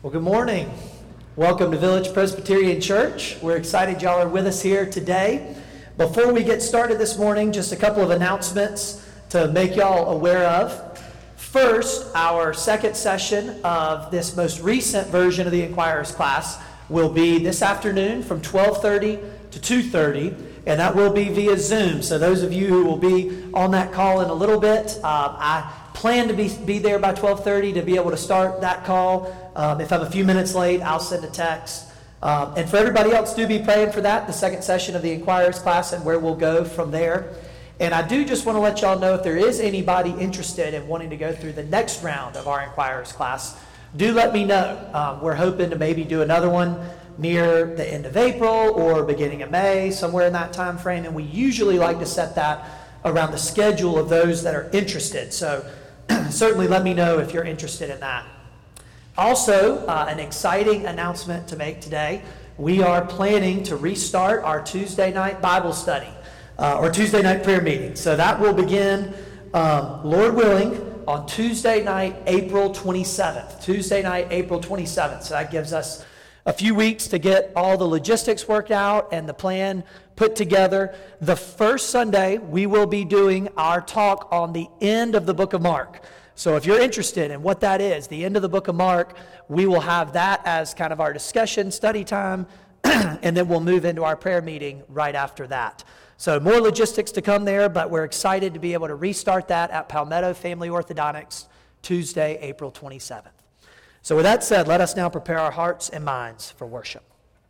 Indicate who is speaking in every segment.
Speaker 1: Well, good morning. Welcome to Village Presbyterian Church. We're excited y'all are with us here today. Before we get started this morning, just a couple of announcements to make y'all aware of. First, our second session of this most recent version of the Inquirers class will be this afternoon from 12:30 to 2:30, and that will be via Zoom. So those of you who will be on that call in a little bit, I plan to be there by 12:30 to be able to start that call. If I'm a few minutes late, I'll send a text. And for everybody else, do be praying for that, the second session of the Inquirers class, and where we'll go from there. And I do just want to let y'all know, if there is anybody interested in wanting to go through the next round of our Inquirers class, do let me know. We're hoping to maybe do another one near the end of April or beginning of May, somewhere in that time frame. And we usually like to set that around the schedule of those that are interested. So certainly let me know if you're interested in that. Also, an exciting announcement to make today. We are planning to restart our Tuesday night Bible study, or Tuesday night prayer meeting. So that will begin, Lord willing, on Tuesday night, April 27th. Tuesday night, April 27th. So that gives us a few weeks to get all the logistics worked out and the plan put together. The first Sunday, we will be doing our talk on the end of the book of Mark. So if you're interested in what that is, the end of the book of Mark, we will have that as kind of our discussion, study time, and then we'll move into our prayer meeting right after that. So more logistics to come there, but we're excited to be able to restart that at Palmetto Family Orthodontics Tuesday, April 27th. So with that said, let us now prepare our hearts and minds for worship.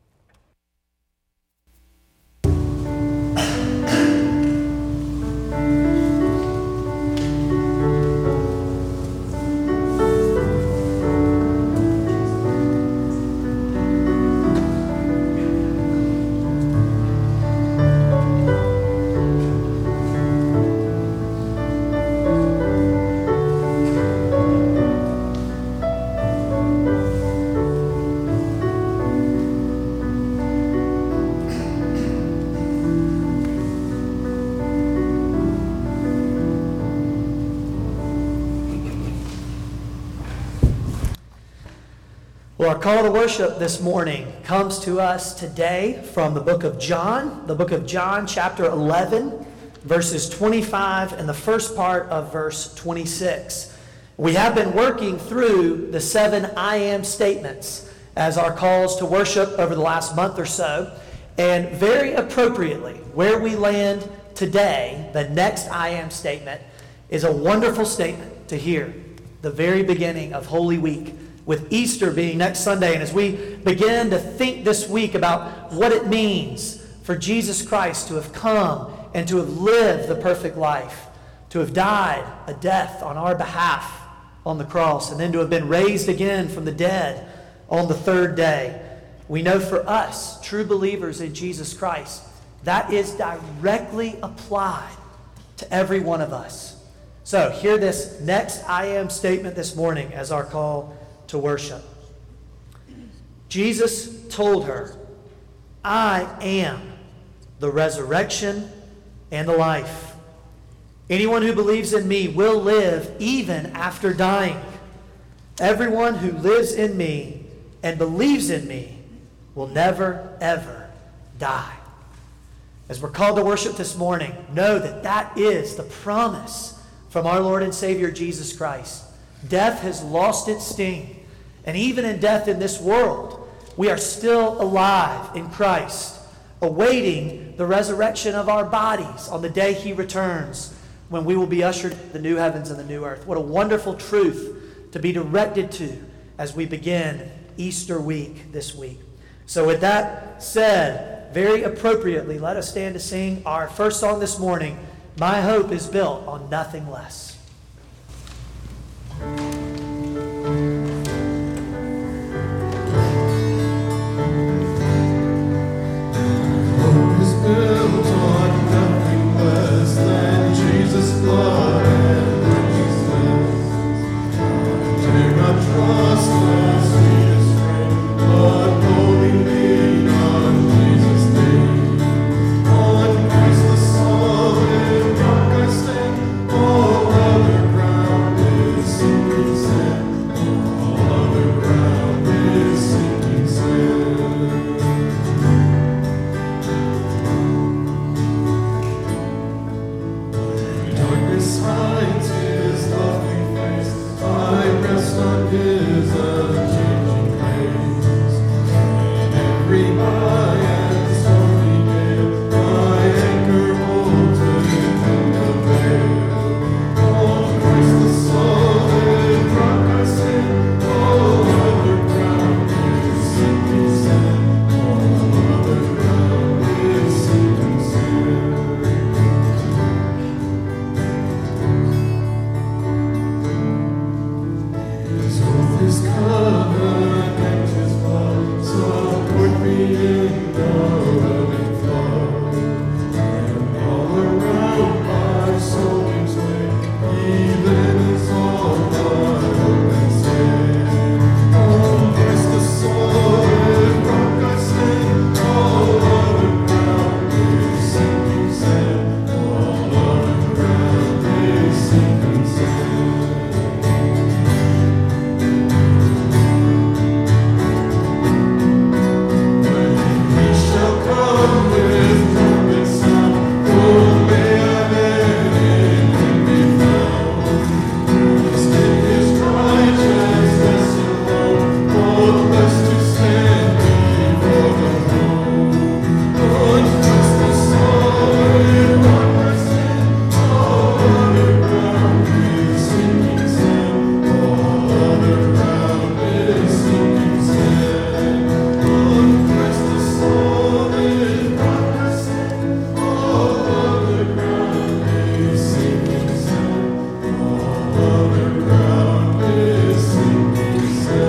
Speaker 1: Well, our call to worship this morning comes to us today from the book of John, chapter 11, verses 25 and the first part of verse 26. We have been working through the 7 I am statements as our calls to worship over the last month or so. And very appropriately, where we land today, the next I am statement is a wonderful statement to hear, the very beginning of Holy Week, with Easter being next Sunday. And as we begin to think this week about what it means for Jesus Christ to have come and to have lived the perfect life, to have died a death on our behalf on the cross, and then to have been raised again from the dead on the third day, we know for us, true believers in Jesus Christ, that is directly applied to every one of us. So hear this next I am statement this morning as our call to worship. Jesus told her, I am the resurrection and the life. Anyone who believes in me will live even after dying. Everyone who lives in me and believes in me will never, ever die. As we're called to worship this morning, know that that is the promise from our Lord and Savior Jesus Christ. Death has lost its sting. And even in death in this world, we are still alive in Christ, awaiting the resurrection of our bodies on the day He returns, when we will be ushered into the new heavens and the new earth. What a wonderful truth to be directed to as we begin Easter week this week. So with that said, very appropriately, let us stand to sing our first song this morning, My Hope is Built on Nothing Less.
Speaker 2: Built on nothing less than Jesus' blood and righteousness. Dare not trust the sweetest friend, but wholly lean on Jesus' name. On Christ the solid rock I stand, all darkness hides his lovely face. I rest on his unchanging grace. In every high and stormy gale, my anchor holds within the veil. On Christ the solid rock I stand. All other ground is sinking sand. All other ground is sinking sand. His oath, his covenant, and his blood support me in the rubbing flood. And all around my soul gives way, even as all my hope and stand. On Christ the solid rock I stand. All other ground is sinking sand. All other ground is sinking sand. He shall come with trumpet sound. Oh, may I then in him be found. Blessed in his righteousness alone. Oh, blessed to stand before the throne. On Christ the solid rock I stand. All other ground is sinking sand. All other ground is sinking sand. On Christ the solid rock I stand. All other ground is sinking sand. All other ground is sinking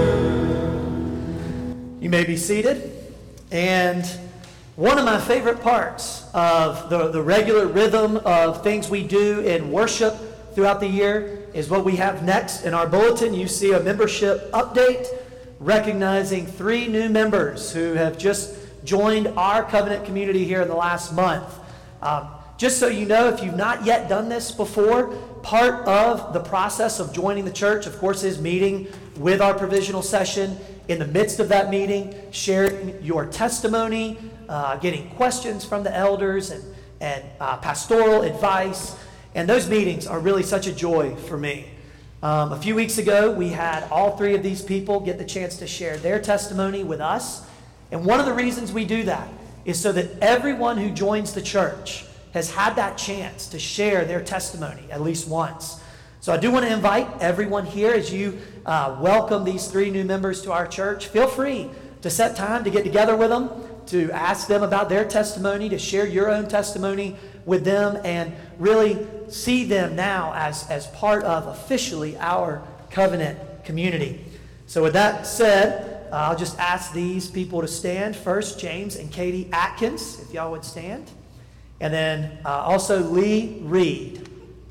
Speaker 2: sand.
Speaker 1: You may be seated. And one of my favorite parts of the regular rhythm of things we do in worship throughout the year is what we have next in our bulletin. You see a membership update recognizing 3 new members who have just joined our covenant community here in the last month. Just so you know, if you've not yet done this before, part of the process of joining the church, of course, is meeting with our provisional session. In the midst of that meeting, sharing your testimony, getting questions from the elders and pastoral advice. And those meetings are really such a joy for me. A few weeks ago, we had all 3 of these people get the chance to share their testimony with us. And one of the reasons we do that is so that everyone who joins the church has had that chance to share their testimony at least once. So I do want to invite everyone here as you welcome these 3 new members to our church. Feel free to set time to get together with them, to ask them about their testimony, to share your own testimony with them, and really see them now as part of officially our covenant community. So with that said, I'll just ask these people to stand. First, James and Katie Atkins, if y'all would stand. And then also Lee Reed.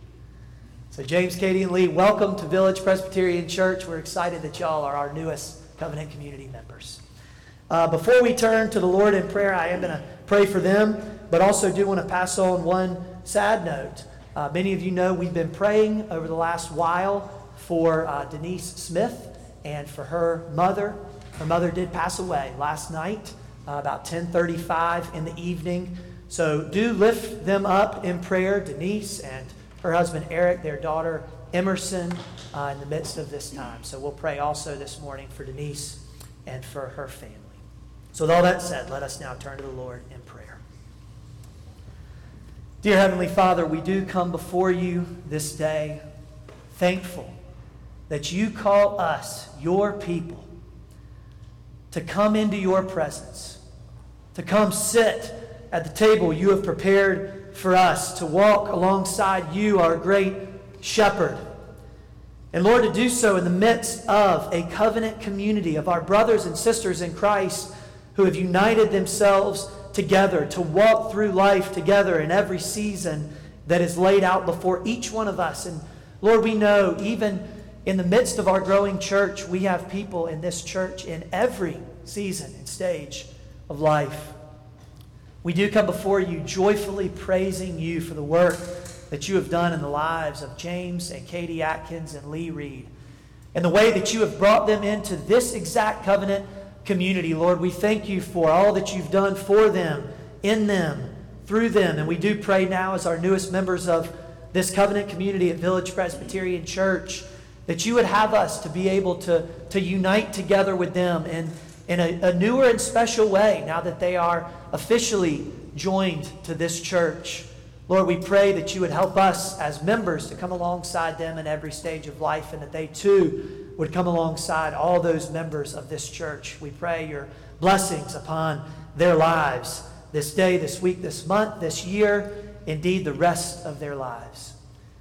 Speaker 1: So James, Katie, and Lee, welcome to Village Presbyterian Church. We're excited that y'all are our newest covenant community members. Before we turn to the Lord in prayer, I am going to pray for them, but also do want to pass on one sad note. Many of you know we've been praying over the last while for Denise Smith and for her mother. Her mother did pass away last night, about 10:35 in the evening. So do lift them up in prayer, Denise and her husband Eric, their daughter Emerson, in the midst of this time. So we'll pray also this morning for Denise and for her family. So with all that said, let us now turn to the Lord in prayer. Dear Heavenly Father, we do come before you this day thankful that you call us, your people, to come into your presence, to come sit at the table you have prepared for us, to walk alongside you, our great shepherd. And Lord, to do so in the midst of a covenant community of our brothers and sisters in Christ who have united themselves together to walk through life together in every season that is laid out before each one of us. And Lord, we know even in the midst of our growing church, we have people in this church in every season and stage of life. We do come before you joyfully praising you for the work that you have done in the lives of James and Katie Atkins and Lee Reed, and the way that you have brought them into this exact covenant community. Lord, we thank you for all that you've done for them, in them, through them. And we do pray now as our newest members of this covenant community at Village Presbyterian Church, that you would have us to be able to unite together with them in a newer and special way now that they are officially joined to this church. Lord, we pray that you would help us as members to come alongside them in every stage of life, and that they too would come alongside all those members of this church. We pray your blessings upon their lives this day, this week, this month, this year, indeed the rest of their lives.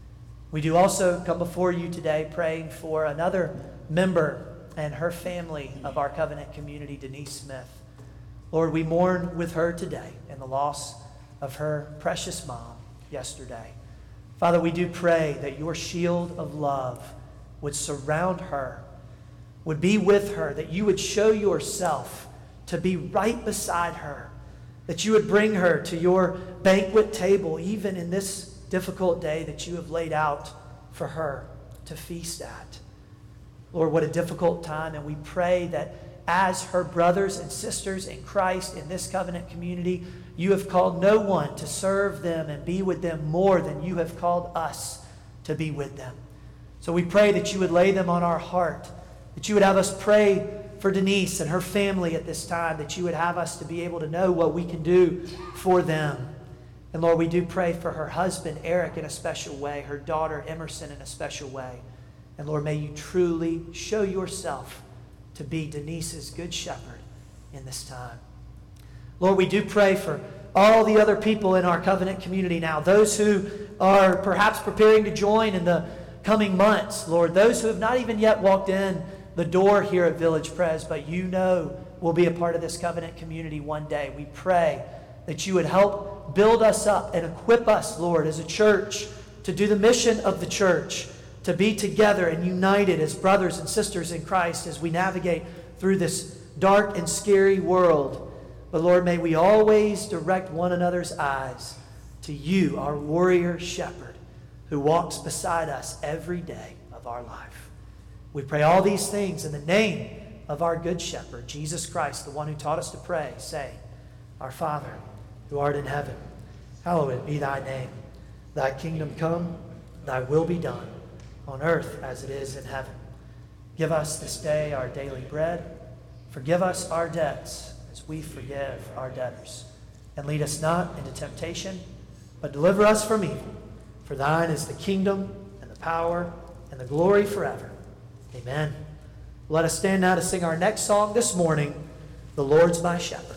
Speaker 1: We do also come before you today praying for another member and her family of our covenant community, Denise Smith. Lord, we mourn with her today in the loss of her precious mom yesterday. Father, we do pray that your shield of love would surround her, would be with her, that you would show yourself to be right beside her, that you would bring her to your banquet table, even in this difficult day that you have laid out for her to feast at. Lord, what a difficult time, and we pray that as her brothers and sisters in Christ in this covenant community, you have called no one to serve them and be with them more than you have called us to be with them. So we pray that you would lay them on our heart, that you would have us pray for Denise and her family at this time, that you would have us to be able to know what we can do for them. And Lord, we do pray for her husband, Eric, in a special way, her daughter, Emerson, in a special way. And Lord, may you truly show yourself to be Denise's good shepherd in this time. Lord, we do pray for all the other people in our covenant community now, those who are perhaps preparing to join in the coming months, Lord, those who have not even yet walked in the door here at Village Pres, but you know will be a part of this covenant community one day. We pray that you would help build us up and equip us, Lord, as a church to do the mission of the church, to be together and united as brothers and sisters in Christ as we navigate through this dark and scary world. But Lord, may we always direct one another's eyes to you, our warrior shepherd, who walks beside us every day of our life. We pray all these things in the name of our good shepherd, Jesus Christ, the one who taught us to pray, saying, Our Father, who art in heaven, hallowed be thy name. Thy kingdom come, thy will be done, on earth as it is in heaven. Give us this day our daily bread. Forgive us our debts as we forgive our debtors. And lead us not into temptation, but deliver us from evil. For thine is the kingdom and the power and the glory forever. Amen. Let us stand now to sing our next song this morning, The Lord's My Shepherd.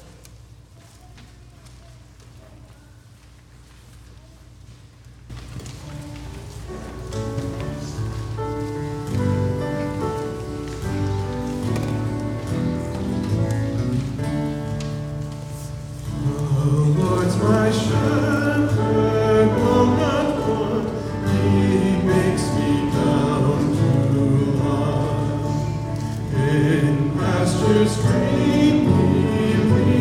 Speaker 2: Green, we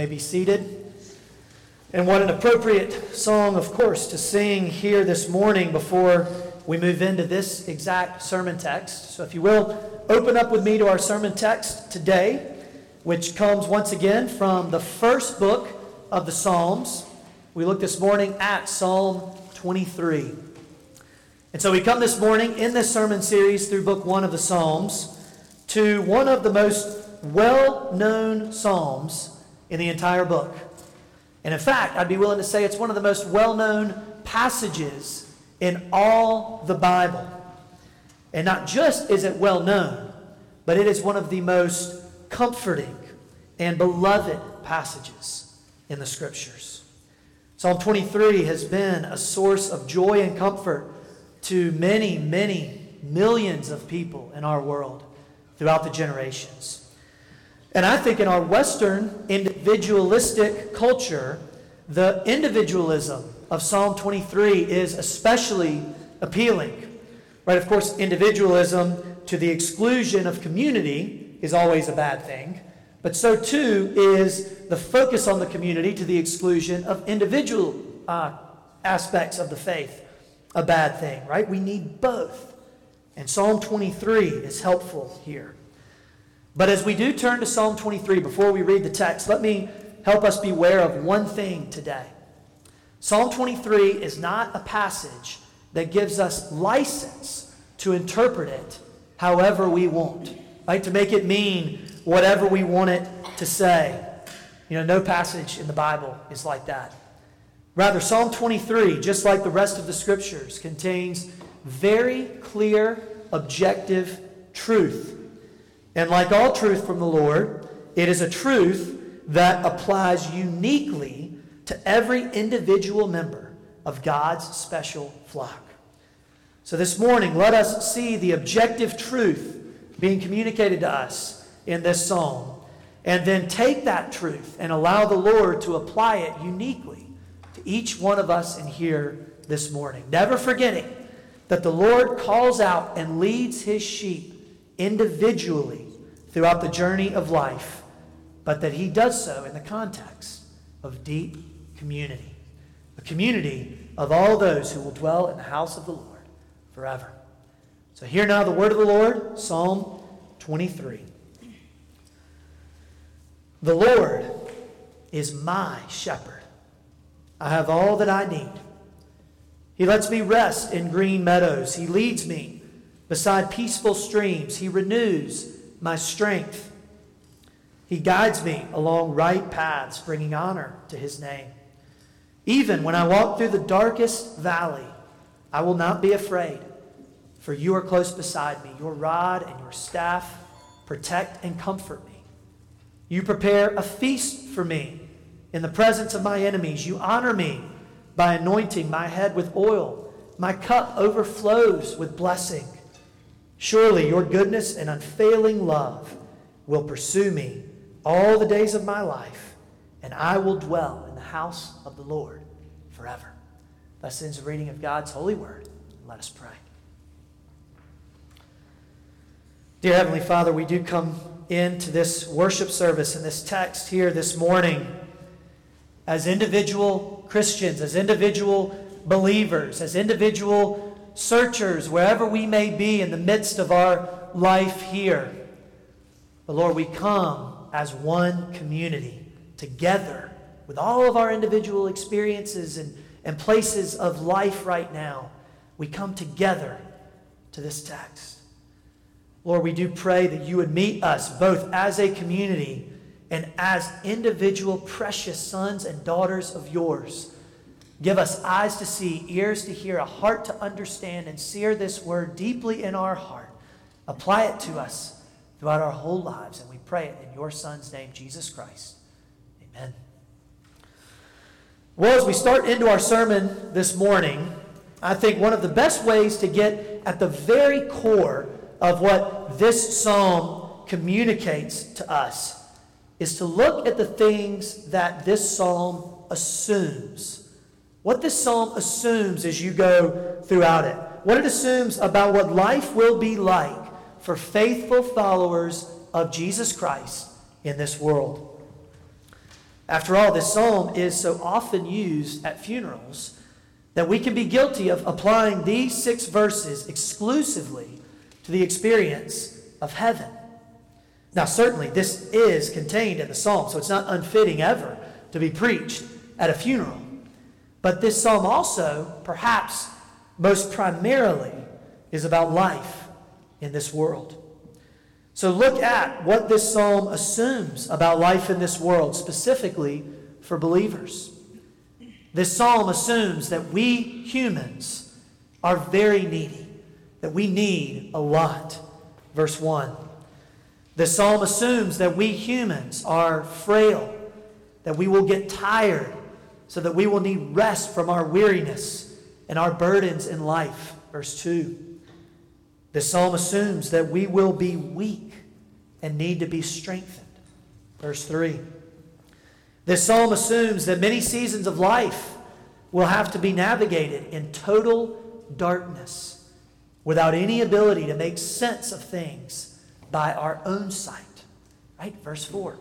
Speaker 1: may be seated. And what an appropriate song, of course, to sing here this morning before we move into this exact sermon text. So if you will, open up with me to our sermon text today, which comes once again from the first book of the Psalms. We look this morning at Psalm 23. And so we come this morning in this sermon series through book 1 of the Psalms to one of the most well-known psalms in the entire book. And in fact, I'd be willing to say it's one of the most well-known passages in all the Bible. And not just is it well-known, but it is one of the most comforting and beloved passages in the Scriptures. Psalm 23 has been a source of joy and comfort to many, many millions of people in our world throughout the generations. And I think in our Western individualistic culture, the individualism of Psalm 23 is especially appealing. Right? Of course, individualism to the exclusion of community is always a bad thing. But so too is the focus on the community to the exclusion of individual aspects of the faith a bad thing, right? We need both. And Psalm 23 is helpful here. But as we do turn to Psalm 23, before we read the text, let me help us beware of one thing today. Psalm 23 is not a passage that gives us license to interpret it however we want, right? To make it mean whatever we want it to say. You know, no passage in the Bible is like that. Rather, Psalm 23, just like the rest of the Scriptures, contains very clear, objective truth. And like all truth from the Lord, it is a truth that applies uniquely to every individual member of God's special flock. So this morning, let us see the objective truth being communicated to us in this psalm, and then take that truth and allow the Lord to apply it uniquely to each one of us in here this morning. Never forgetting that the Lord calls out and leads his sheep individually throughout the journey of life, but that he does so in the context of deep community, a community of all those who will dwell in the house of the Lord forever. So hear now the word of the Lord, Psalm 23. The Lord is my shepherd. I have all that I need. He lets me rest in green meadows. He leads me beside peaceful streams. He renews my strength. He guides me along right paths, bringing honor to his name. Even when I walk through the darkest valley, I will not be afraid, for you are close beside me. Your rod and your staff protect and comfort me. You prepare a feast for me in the presence of my enemies. You honor me by anointing my head with oil. My cup overflows with blessing. Surely your goodness and unfailing love will pursue me all the days of my life, and I will dwell in the house of the Lord forever. Thus ends the reading of God's holy word. Let us pray. Dear Heavenly Father, we do come into this worship service and this text here this morning as individual Christians, as individual believers, as individual searchers, wherever we may be in the midst of our life here. But Lord, we come as one community together with all of our individual experiences and places of life right now. We come together to this text. Lord, we do pray that you would meet us both as a community and as individual precious sons and daughters of yours. Give us eyes to see, ears to hear, a heart to understand, and sear this word deeply in our heart. Apply it to us throughout our whole lives, and we pray it in your Son's name, Jesus Christ. Amen. Well, as we start into our sermon this morning, I think one of the best ways to get at the very core of what this psalm communicates to us is to look at the things that this psalm assumes. What this psalm assumes as you go throughout it. What it assumes about what life will be like for faithful followers of Jesus Christ in this world. After all, this psalm is so often used at funerals that we can be guilty of applying these 6 verses exclusively to the experience of heaven. Now, certainly, this is contained in the psalm, so it's not unfitting ever to be preached at a funeral. But this psalm also, perhaps most primarily, is about life in this world. So look at what this psalm assumes about life in this world, specifically for believers. This psalm assumes that we humans are very needy, that we need a lot. Verse 1. This psalm assumes that we humans are frail, that we will get tired, so that we will need rest from our weariness and our burdens in life. Verse 2. This psalm assumes that we will be weak and need to be strengthened. Verse 3. This psalm assumes that many seasons of life will have to be navigated in total darkness, without any ability to make sense of things by our own sight. Right? Verse 4.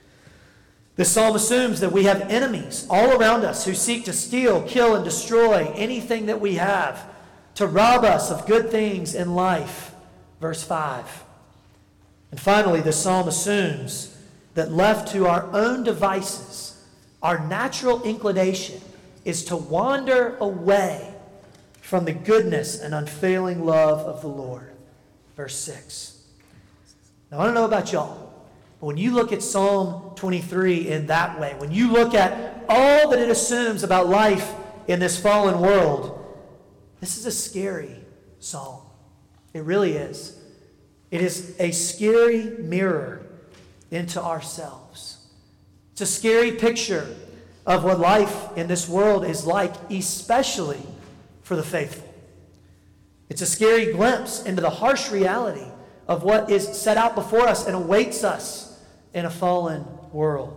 Speaker 1: This psalm assumes that we have enemies all around us who seek to steal, kill, and destroy anything that we have, to rob us of good things in life. Verse 5. And finally, the psalm assumes that left to our own devices, our natural inclination is to wander away from the goodness and unfailing love of the Lord. Verse 6. Now, I don't know about y'all, but when you look at Psalm 23 in that way, when you look at all that it assumes about life in this fallen world, this is a scary psalm. It really is. It is a scary mirror into ourselves. It's a scary picture of what life in this world is like, especially for the faithful. It's a scary glimpse into the harsh reality of what is set out before us and awaits us in a fallen world.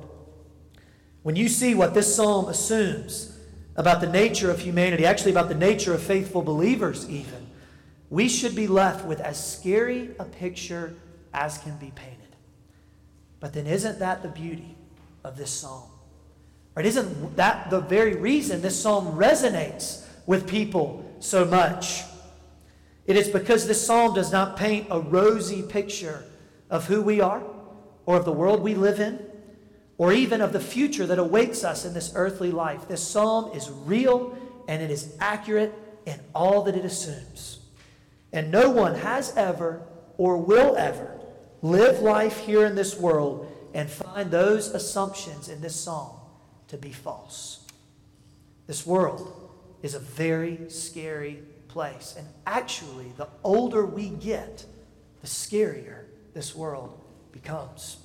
Speaker 1: When you see what this psalm assumes about the nature of humanity, actually about the nature of faithful believers even, we should be left with as scary a picture as can be painted. But then isn't that the beauty of this psalm? Right? Isn't that the very reason this psalm resonates with people so much? It is because this psalm does not paint a rosy picture of who we are, or of the world we live in, or even of the future that awaits us in this earthly life. This psalm is real and it is accurate in all that it assumes. And no one has ever or will ever live life here in this world and find those assumptions in this psalm to be false. This world is a very scary place. And actually, the older we get, the scarier this world becomes.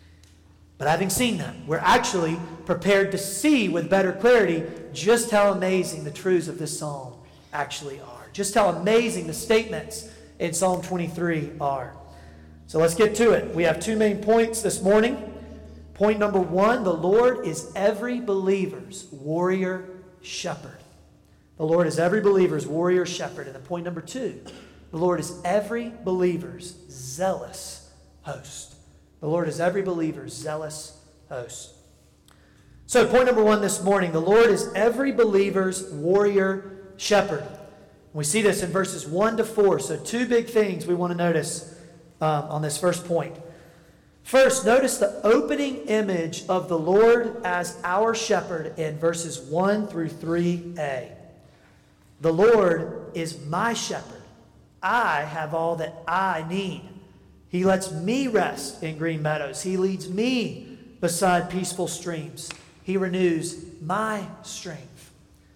Speaker 1: But having seen that, we're actually prepared to see with better clarity just how amazing the truths of this psalm actually are. Just how amazing the statements in Psalm 23 are. So let's get to it. We have 2 main points this morning. Point number 1, the Lord is every believer's warrior shepherd. The Lord is every believer's warrior shepherd. And then point number 2, the Lord is every believer's zealous host. The Lord is every believer's zealous host. So point number 1 this morning, the Lord is every believer's warrior shepherd. We see this in verses 1 to 4. So 2 big things we want to notice on this first point. First, notice the opening image of the Lord as our shepherd in verses 1 through 3a. The Lord is my shepherd. I have all that I need. He lets me rest in green meadows. He leads me beside peaceful streams. He renews my strength.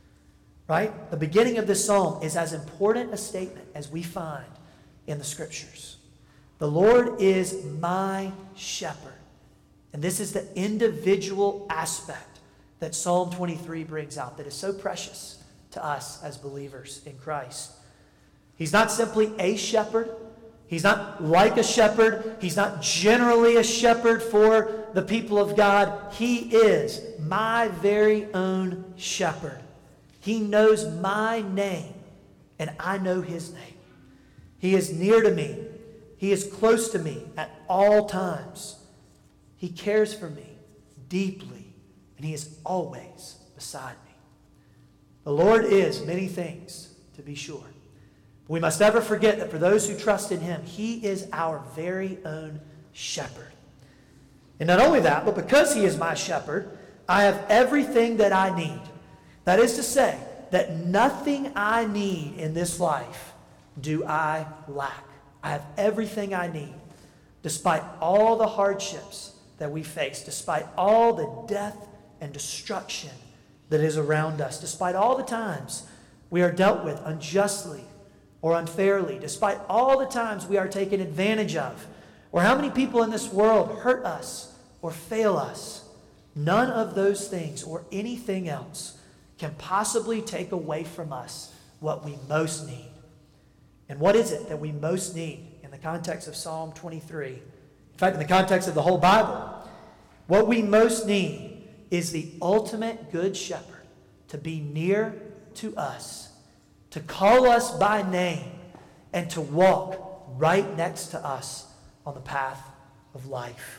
Speaker 1: Right? The beginning of this psalm is as important a statement as we find in the Scriptures. The Lord is my shepherd. And this is the individual aspect that Psalm 23 brings out that is so precious to us as believers in Christ. He's not simply a shepherd. He's not like a shepherd. He's not generally a shepherd for the people of God. He is my very own shepherd. He knows my name, and I know his name. He is near to me. He is close to me at all times. He cares for me deeply and he is always beside me. The Lord is many things, to be sure. We must never forget that for those who trust in him, he is our very own shepherd. And not only that, but because he is my shepherd, I have everything that I need. That is to say, that nothing I need in this life do I lack. I have everything I need, despite all the hardships that we face, despite all the death and destruction that is around us, despite all the times we are dealt with unjustly or unfairly, despite all the times we are taken advantage of, or how many people in this world hurt us or fail us. None of those things or anything else can possibly take away from us what we most need. And what is it that we most need in the context of Psalm 23? In fact, in the context of the whole Bible, what we most need is the ultimate good shepherd to be near to us, to call us by name, and to walk right next to us on the path of life.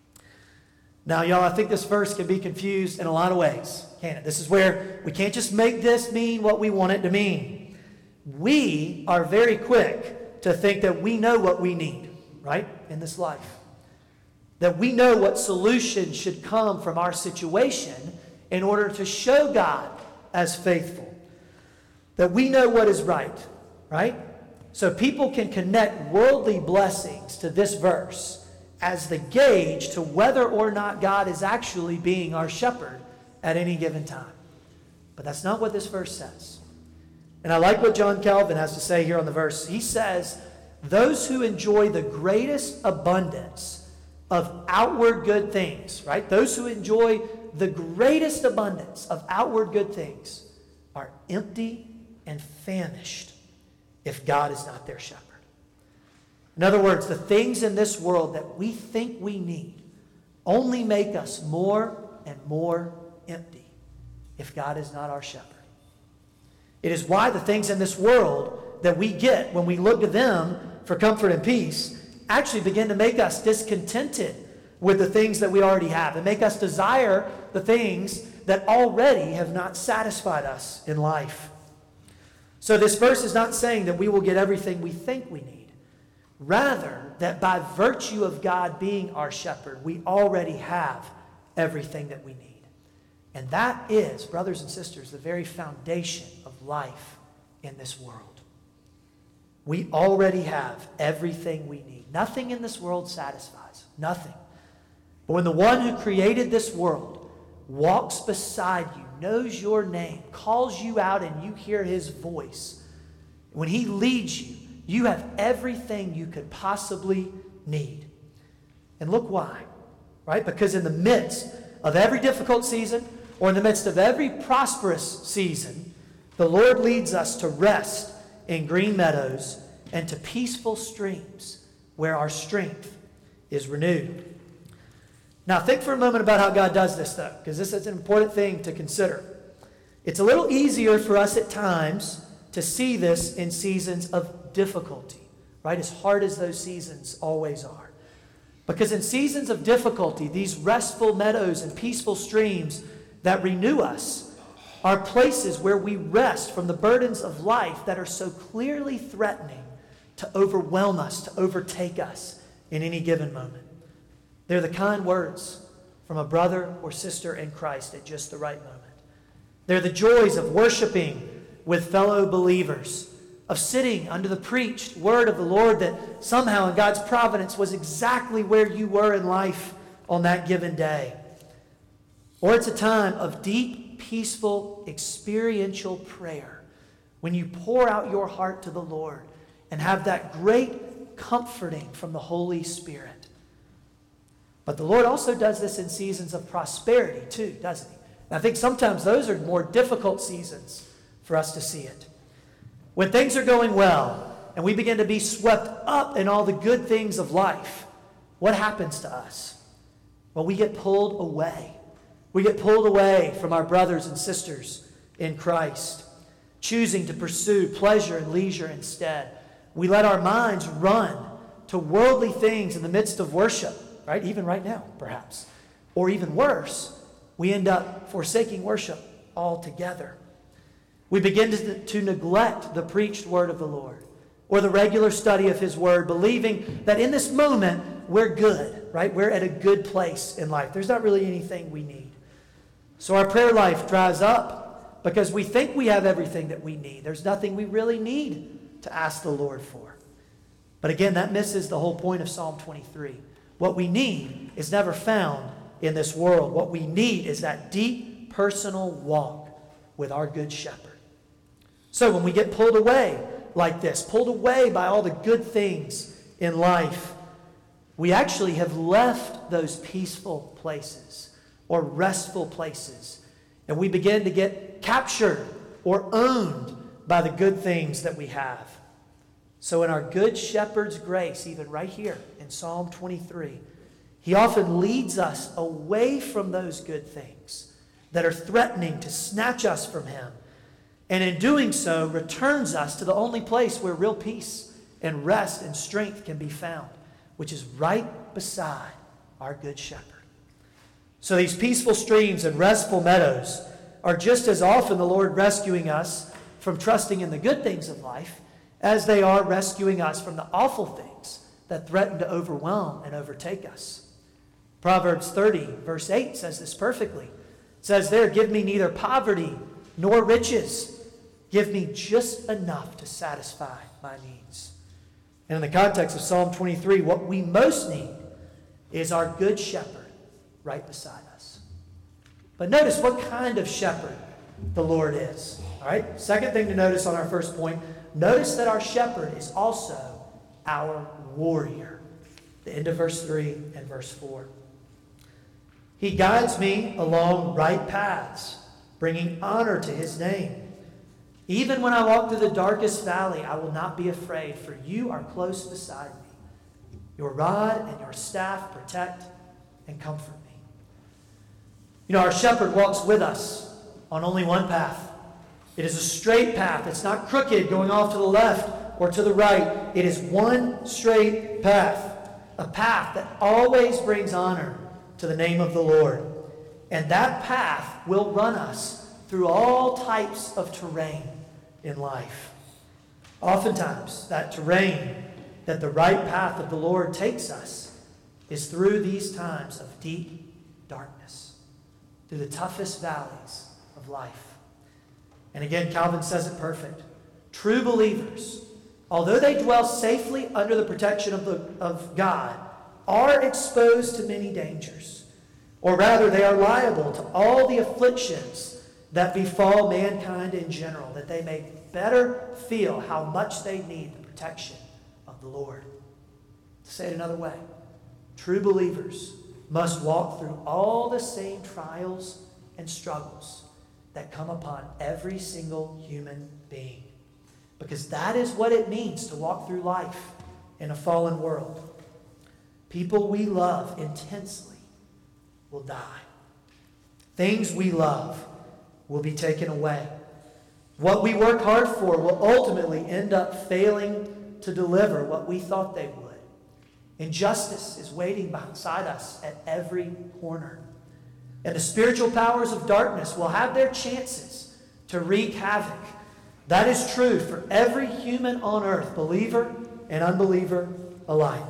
Speaker 1: Now, y'all, I think this verse can be confused in a lot of ways, can't it? This is where we can't just make this mean what we want it to mean. We are very quick to think that we know what we need, right, in this life. That we know what solution should come from our situation in order to show God as faithful. That we know what is right, right? So people can connect worldly blessings to this verse as the gauge to whether or not God is actually being our shepherd at any given time. But that's not what this verse says. And I like what John Calvin has to say here on the verse. He says, those who enjoy the greatest abundance of outward good things, right? Those who enjoy the greatest abundance of outward good things are empty and famished if God is not their shepherd. In other words, the things in this world that we think we need only make us more and more empty if God is not our shepherd. It is why the things in this world that we get when we look to them for comfort and peace actually begin to make us discontented with the things that we already have and make us desire the things that already have not satisfied us in life. So this verse is not saying that we will get everything we think we need. Rather, that by virtue of God being our shepherd, we already have everything that we need. And that is, brothers and sisters, the very foundation of life in this world. We already have everything we need. Nothing in this world satisfies. Nothing. But when the one who created this world walks beside you, knows your name, calls you out, and you hear his voice, when he leads you, you have everything you could possibly need. And look why, right? Because in the midst of every difficult season, or in the midst of every prosperous season, the Lord leads us to rest in green meadows and to peaceful streams where our strength is renewed. Now think for a moment about how God does this, though, because this is an important thing to consider. It's a little easier for us at times to see this in seasons of difficulty, right? As hard as those seasons always are. Because in seasons of difficulty, these restful meadows and peaceful streams that renew us are places where we rest from the burdens of life that are so clearly threatening to overwhelm us, to overtake us in any given moment. They're the kind words from a brother or sister in Christ at just the right moment. They're the joys of worshiping with fellow believers, of sitting under the preached word of the Lord that somehow in God's providence was exactly where you were in life on that given day. Or it's a time of deep, peaceful, experiential prayer when you pour out your heart to the Lord and have that great comforting from the Holy Spirit. But the Lord also does this in seasons of prosperity too, doesn't he? And I think sometimes those are more difficult seasons for us to see it. When things are going well and we begin to be swept up in all the good things of life, what happens to us? Well, we get pulled away. We get pulled away from our brothers and sisters in Christ, choosing to pursue pleasure and leisure instead. We let our minds run to worldly things in the midst of worship, right? Even right now, perhaps. Or even worse, we end up forsaking worship altogether. We begin to neglect the preached word of the Lord or the regular study of his word, believing that in this moment we're good, right? We're at a good place in life. There's not really anything we need. So our prayer life dries up because we think we have everything that we need. There's nothing we really need to ask the Lord for. But again, that misses the whole point of Psalm 23. What we need is never found in this world. What we need is that deep personal walk with our good shepherd. So when we get pulled away like this, pulled away by all the good things in life, we actually have left those peaceful places or restful places, and we begin to get captured or owned by the good things that we have. So in our good shepherd's grace, even right here in Psalm 23, he often leads us away from those good things that are threatening to snatch us from him. And in doing so, returns us to the only place where real peace and rest and strength can be found, which is right beside our good shepherd. So these peaceful streams and restful meadows are just as often the Lord rescuing us from trusting in the good things of life as they are rescuing us from the awful things that threaten to overwhelm and overtake us. Proverbs 30, verse 8 says this perfectly. It says there, "Give me neither poverty nor riches. Give me just enough to satisfy my needs." And in the context of Psalm 23, what we most need is our good shepherd right beside us. But notice what kind of shepherd the Lord is. All right? Second thing to notice on our first point, notice that our shepherd is also our warrior. The end of verse 3 and verse 4. He guides me along right paths, bringing honor to his name. Even when I walk through the darkest valley, I will not be afraid, for you are close beside me. Your rod and your staff protect and comfort me. You know, our shepherd walks with us on only one path. It is a straight path. It's not crooked, going off to the left or to the right. It is one straight path, a path that always brings honor to the name of the Lord. And that path will run us through all types of terrain in life. Oftentimes, that terrain that the right path of the Lord takes us is through these times of deep darkness, through the toughest valleys of life. And again, Calvin says it perfect. True believers, although they dwell safely under the protection of God, are exposed to many dangers. Or rather, they are liable to all the afflictions that befall mankind in general, that they may better feel how much they need the protection of the Lord. To say it another way, true believers must walk through all the same trials and struggles that come upon every single human being. Because that is what it means to walk through life in a fallen world. People we love intensely will die. Things we love will be taken away. What we work hard for will ultimately end up failing to deliver what we thought they would. Injustice is waiting beside us at every corner. And the spiritual powers of darkness will have their chances to wreak havoc. That is true for every human on earth, believer and unbeliever alike.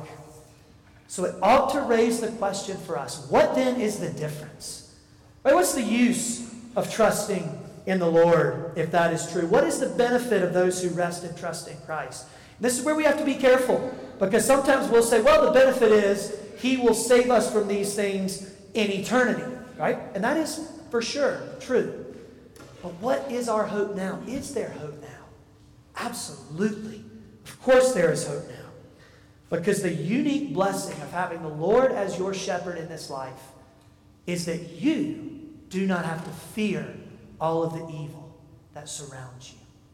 Speaker 1: So it ought to raise the question for us, what then is the difference? Right? What's the use of trusting in the Lord if that is true? What is the benefit of those who rest and trust in Christ? And this is where we have to be careful, because sometimes we'll say, well, the benefit is he will save us from these things in eternity, right? And that is for sure true. But what is our hope now? Is there hope now? Absolutely. Of course there is hope now. Because the unique blessing of having the Lord as your shepherd in this life is that you do not have to fear all of the evil that surrounds you.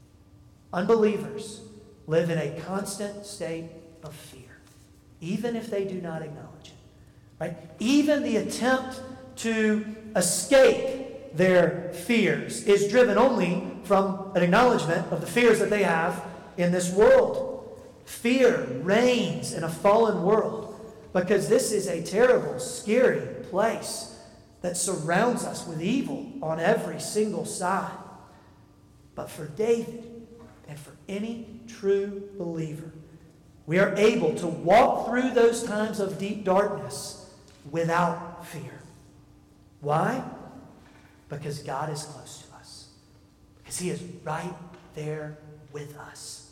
Speaker 1: Unbelievers live in a constant state of fear, even if they do not acknowledge it. Right? Even the attempt to escape their fears is driven only from an acknowledgement of the fears that they have in this world. Fear reigns in a fallen world because this is a terrible, scary place that surrounds us with evil on every single side. But for David and for any true believer, we are able to walk through those times of deep darkness without fear. Why? Because God is close to us. Because He is right there with us.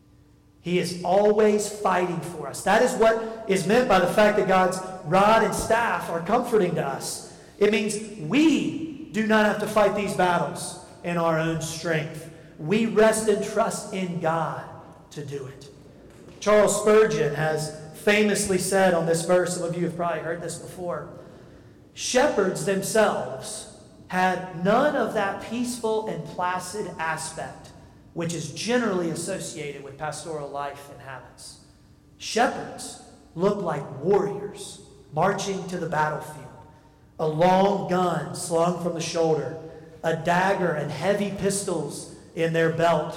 Speaker 1: He is always fighting for us. That is what is meant by the fact that God's rod and staff are comforting to us. It means we do not have to fight these battles in our own strength. We rest and trust in God to do it. Charles Spurgeon has famously said on this verse, some of you have probably heard this before, shepherds themselves had none of that peaceful and placid aspect which is generally associated with pastoral life and habits. Shepherds looked like warriors marching to the battlefield, a long gun slung from the shoulder, a dagger and heavy pistols in their belt,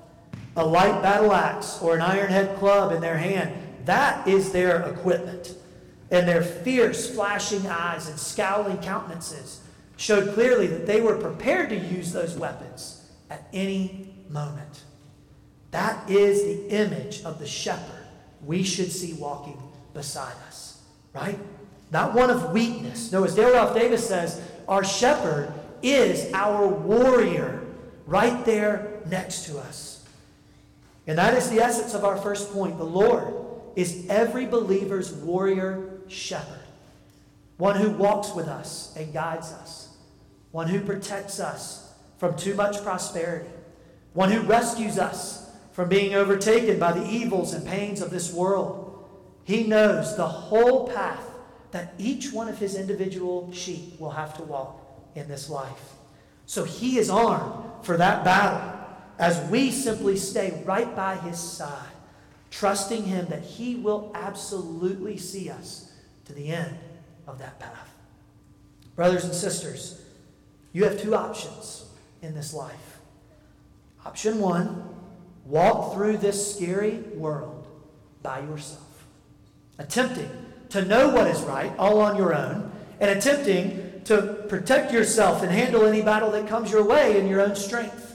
Speaker 1: a light battle axe or an iron-head club in their hand. That is their equipment. And their fierce, flashing eyes and scowling countenances showed clearly that they were prepared to use those weapons at any moment. That is the image of the shepherd we should see walking beside us, right? Not one of weakness. No, as Dale Ralph Davis says, our shepherd is our warrior right there next to us. And that is the essence of our first point. The Lord is every believer's warrior shepherd. One who walks with us and guides us. One who protects us from too much prosperity. One who rescues us from being overtaken by the evils and pains of this world. He knows the whole path that each one of His individual sheep will have to walk in this life. So He is armed for that battle as we simply stay right by His side, trusting Him that He will absolutely see us to the end of that path. Brothers and sisters, you have two options in this life. Option one, walk through this scary world by yourself, attempting to know what is right all on your own, and attempting to protect yourself and handle any battle that comes your way in your own strength.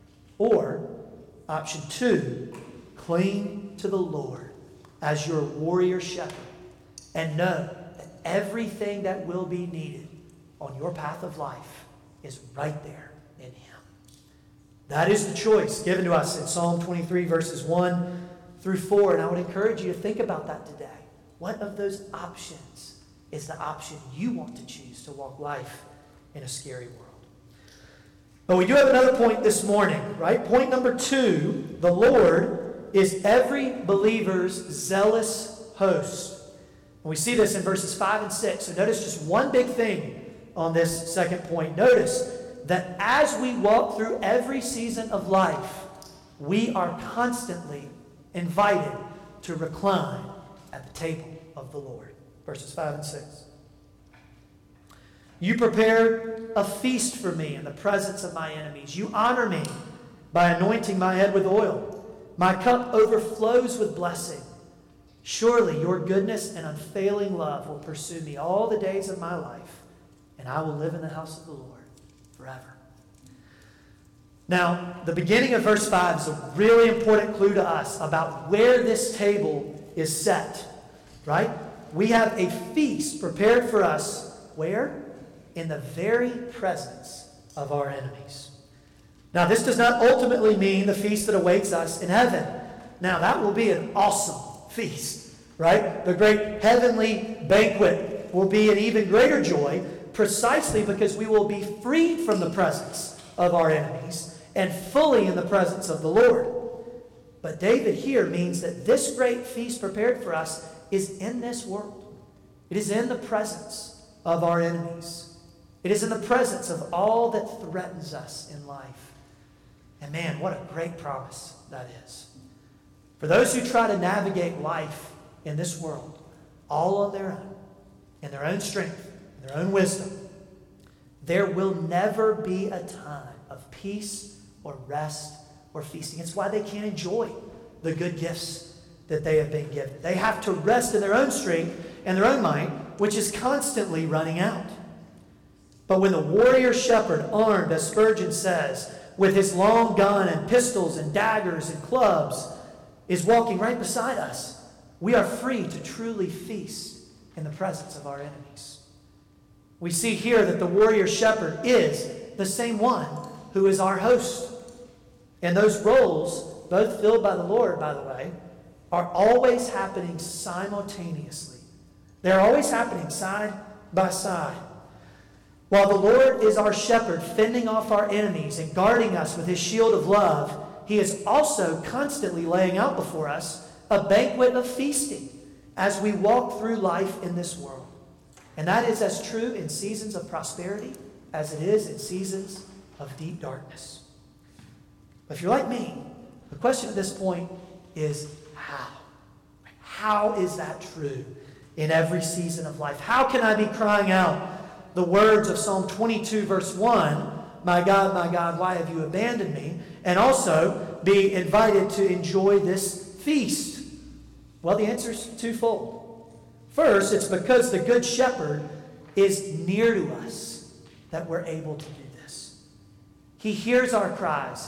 Speaker 1: Or, option two, cling to the Lord as your warrior shepherd and know that everything that will be needed on your path of life is right there in Him. That is the choice given to us in Psalm 23, verses 1 through 4. And I would encourage you to think about that today. What of those options is the option you want to choose to walk life in a scary world? But we do have another point this morning, right? Point number 2, the Lord is every believer's zealous host. And we see this in verses 5 and 6. So notice just one big thing on this second point. Notice that as we walk through every season of life, we are constantly invited to recline at the table of the Lord. Verses 5 and 6. You prepared a feast for me in the presence of my enemies. You honor me by anointing my head with oil. My cup overflows with blessing. Surely your goodness and unfailing love will pursue me all the days of my life, and I will live in the house of the Lord forever. Now, the beginning of verse 5 is a really important clue to us about where this table is set, right? We have a feast prepared for us, where? In the very presence of our enemies. Now, this does not ultimately mean the feast that awaits us in heaven. Now, that will be an awesome feast, right? The great heavenly banquet will be an even greater joy, precisely because we will be freed from the presence of our enemies and fully in the presence of the Lord. But David here means that this great feast prepared for us is in this world. It is in the presence of our enemies. It is in the presence of all that threatens us in life. And man, what a great promise that is. For those who try to navigate life in this world, all on their own, in their own strength, in their own wisdom, there will never be a time of peace or rest or feasting. It's why they can't enjoy the good gifts that they have been given. They have to rest in their own strength and their own mind, which is constantly running out. But when the warrior shepherd, armed, as Spurgeon says, with his long gun and pistols and daggers and clubs, is walking right beside us, we are free to truly feast in the presence of our enemies. We see here that the warrior shepherd is the same one who is our host. And those roles, both filled by the Lord, by the way, are always happening simultaneously. They're always happening side by side. While the Lord is our shepherd, fending off our enemies and guarding us with his shield of love, he is also constantly laying out before us a banquet of feasting as we walk through life in this world. And that is as true in seasons of prosperity as it is in seasons of deep darkness. But if you're like me, the question at this point is how? How is that true in every season of life? How can I be crying out the words of Psalm 22, verse 1, my God, why have you abandoned me? And also be invited to enjoy this feast? Well, the answer is twofold. First, it's because the Good Shepherd is near to us that we're able to do this. He hears our cries,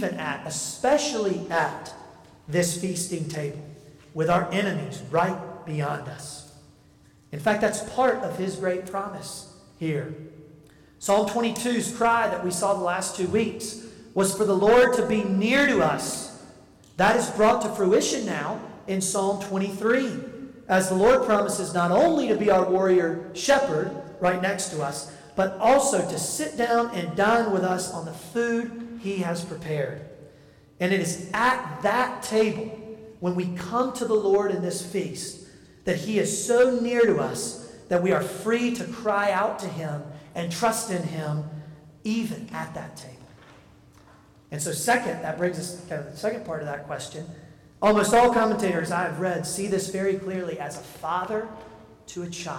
Speaker 1: especially at this feasting table, with our enemies right beyond us. In fact, that's part of his great promise here. Psalm 22's cry that we saw the last 2 weeks was for the Lord to be near to us. That is brought to fruition now in Psalm 23, as the Lord promises not only to be our warrior shepherd right next to us, but also to sit down and dine with us on the food he has prepared. And it is at that table, when we come to the Lord in this feast, that he is so near to us that we are free to cry out to him and trust in him even at that table. And so second, that brings us kind of the second part of that question. Almost all commentators I've read see this very clearly as a father to a child.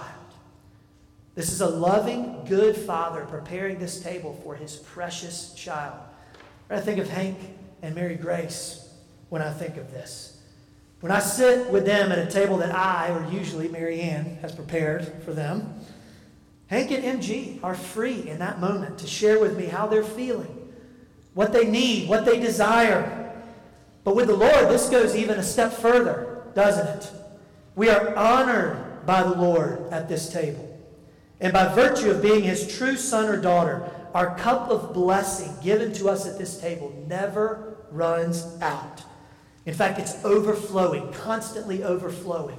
Speaker 1: This is a loving, good father preparing this table for his precious child. I think of Hank and Mary Grace when I think of this. When I sit with them at a table that I, or usually Mary Ann, has prepared for them, Hank and MG are free in that moment to share with me how they're feeling, what they need, what they desire. But with the Lord, this goes even a step further, doesn't it? We are honored by the Lord at this table. And by virtue of being his true son or daughter, our cup of blessing given to us at this table never runs out. In fact, it's overflowing, constantly overflowing.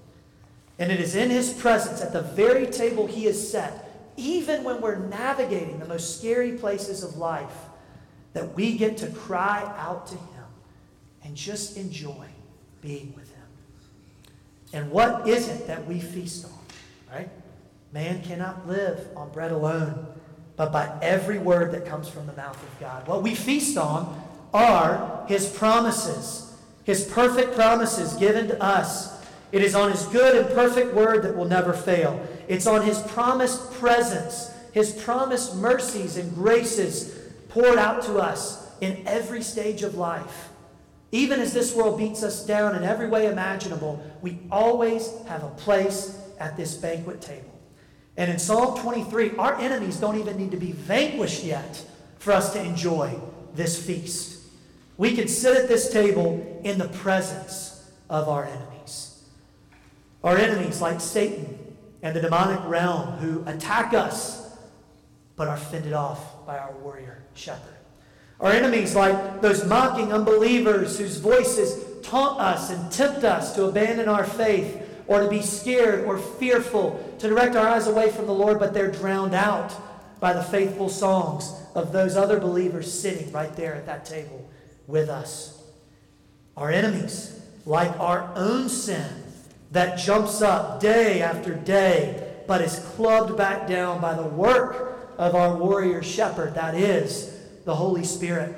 Speaker 1: And it is in his presence at the very table he has set, even when we're navigating the most scary places of life, that we get to cry out to him and just enjoy being with him. And what is it that we feast on, right? Man cannot live on bread alone, but by every word that comes from the mouth of God. What we feast on are his promises, his perfect promises given to us. It is on his good and perfect word that will never fail. It's on his promised presence, his promised mercies and graces poured out to us in every stage of life. Even as this world beats us down in every way imaginable, we always have a place at this banquet table. And in Psalm 23, our enemies don't even need to be vanquished yet for us to enjoy this feast. We can sit at this table in the presence of our enemies. Our enemies like Satan and the demonic realm who attack us but are fended off by our warrior shepherd. Our enemies like those mocking unbelievers whose voices taunt us and tempt us to abandon our faith or to be scared or fearful, to direct our eyes away from the Lord, but they're drowned out by the faithful songs of those other believers sitting right there at that table with us. Our enemies, like our own sin that jumps up day after day, but is clubbed back down by the work of our warrior shepherd, that is the Holy Spirit.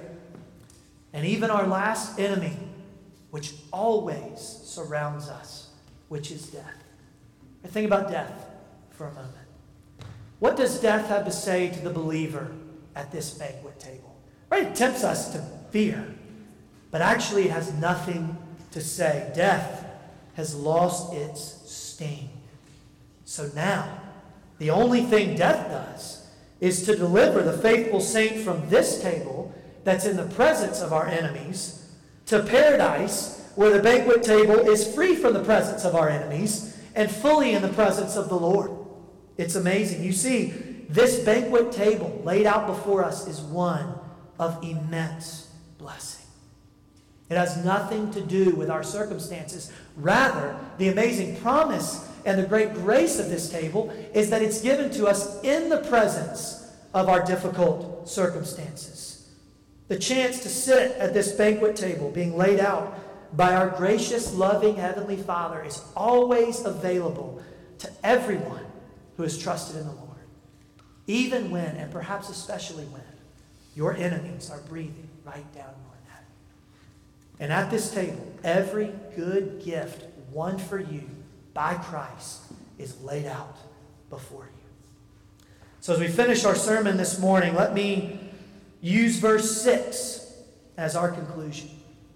Speaker 1: And even our last enemy, which always surrounds us, which is death. Think about death for a moment. What does death have to say to the believer at this banquet table? Right? It tempts us to fear, but actually it has nothing to say. Death has lost its sting. So now, the only thing death does is to deliver the faithful saint from this table that's in the presence of our enemies to paradise, where the banquet table is free from the presence of our enemies and fully in the presence of the Lord. It's amazing. You see, this banquet table laid out before us is one of immense blessing. It has nothing to do with our circumstances. Rather, the amazing promise and the great grace of this table is that it's given to us in the presence of our difficult circumstances. The chance to sit at this banquet table being laid out by our gracious, loving Heavenly Father is always available to everyone who has trusted in the Lord. Even when, and perhaps especially when, your enemies are breathing right down your neck. And at this table, every good gift won for you by Christ is laid out before you. So as we finish our sermon this morning, let me use verse 6 as our conclusion.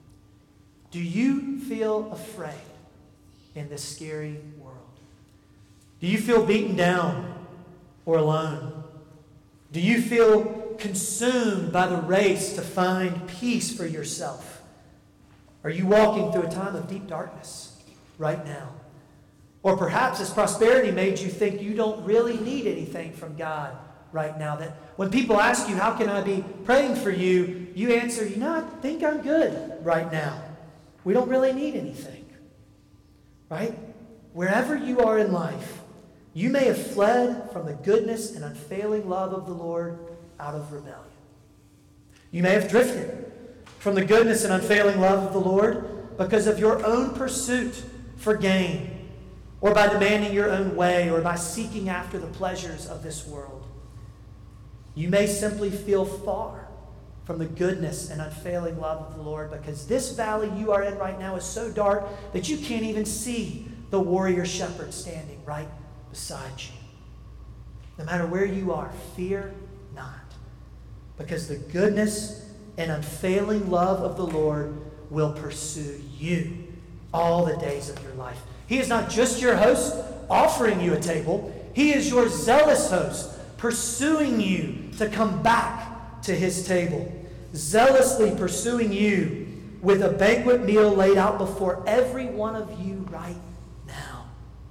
Speaker 1: Do you feel afraid in this scary world? Do you feel beaten down or alone? Do you feel consumed by the race to find peace for yourself? Are you walking through a time of deep darkness right now? Or perhaps has prosperity made you think you don't really need anything from God right now? That when people ask you, how can I be praying for you? You answer, I think I'm good right now. We don't really need anything. Right? Wherever you are in life, you may have fled from the goodness and unfailing love of the Lord out of rebellion. You may have drifted from the goodness and unfailing love of the Lord because of your own pursuit for gain, or by demanding your own way, or by seeking after the pleasures of this world. You may simply feel far from the goodness and unfailing love of the Lord because this valley you are in right now is so dark that you can't even see the warrior shepherd standing right beside you. No matter where you are, fear not, because the goodness and unfailing love of the Lord will pursue you all the days of your life. He is not just your host offering you a table. He is your zealous host pursuing you to come back to his table, zealously pursuing you with a banquet meal laid out before every one of you right now.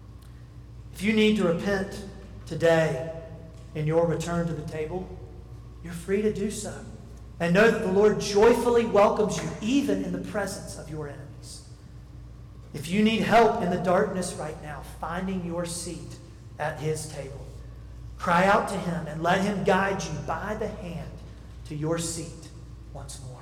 Speaker 1: If you need to repent today in your return to the table, you're free to do so. And know that the Lord joyfully welcomes you even in the presence of your enemies. If you need help in the darkness right now, finding your seat at his table, cry out to him and let him guide you by the hand to your seat once more.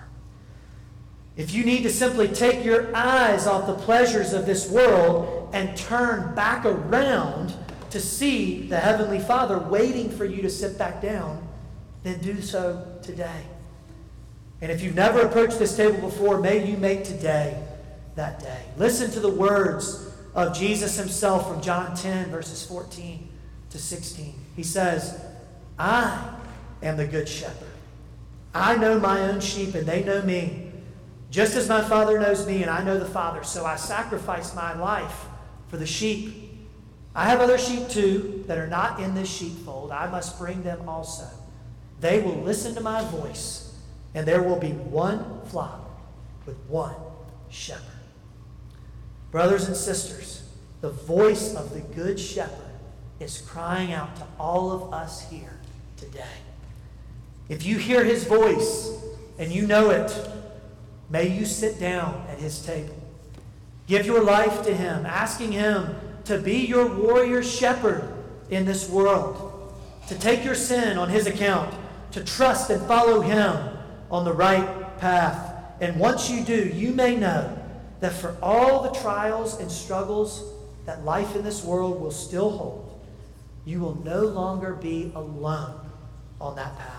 Speaker 1: If you need to simply take your eyes off the pleasures of this world and turn back around to see the Heavenly Father waiting for you to sit back down, then do so today. And if you've never approached this table before, may you make today that day. Listen to the words of Jesus himself from John 10, verses 14 to 16. He says, I am the good shepherd. I know my own sheep and they know me. Just as my Father knows me and I know the Father, so I sacrifice my life for the sheep. I have other sheep too that are not in this sheepfold. I must bring them also. They will listen to my voice, and there will be one flock with one shepherd. Brothers and sisters, the voice of the Good Shepherd is crying out to all of us here today. If you hear his voice and you know it, may you sit down at his table. Give your life to him, asking him to be your warrior shepherd in this world, to take your sin on his account, to trust and follow him on the right path. And once you do, you may know that for all the trials and struggles that life in this world will still hold, you will no longer be alone on that path.